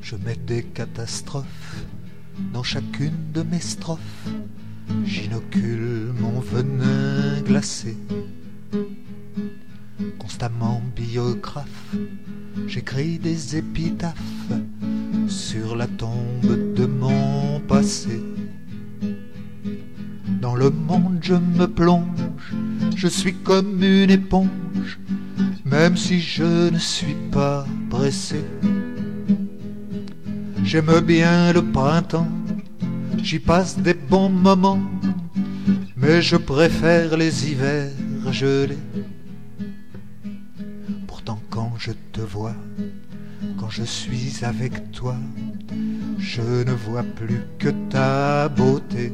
Je mets des catastrophes dans chacune de mes strophes. J'inocule mon venin glacé. Constamment biographe, j'écris des épitaphes sur la tombe de mon passé. Dans le monde je me plonge, je suis comme une éponge, même si je ne suis pas pressé. J'aime bien le printemps, j'y passe des bons moments, mais je préfère les hivers gelés. Pourtant quand je te vois, quand je suis avec toi, je ne vois plus que ta beauté.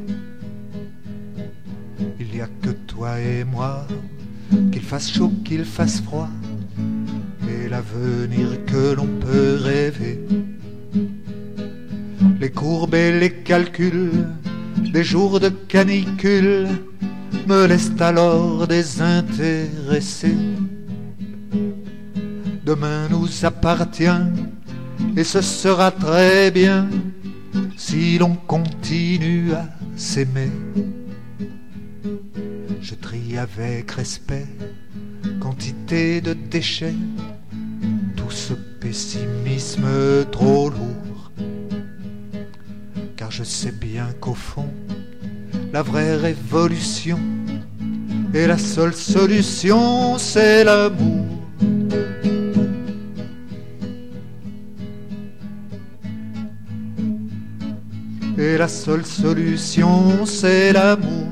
Il n'y a que toi et moi, qu'il fasse chaud, qu'il fasse froid, et l'avenir que l'on peut rêver. Les courbes et les calculs des jours de canicule me laissent alors désintéressé. Demain nous appartient et ce sera très bien si l'on continue à s'aimer. Je trie avec respect quantité de déchets, tout ce pessimisme trop lourd. Car je sais bien qu'au fond, la vraie révolution et la seule solution, c'est l'amour. Et la seule solution, c'est l'amour.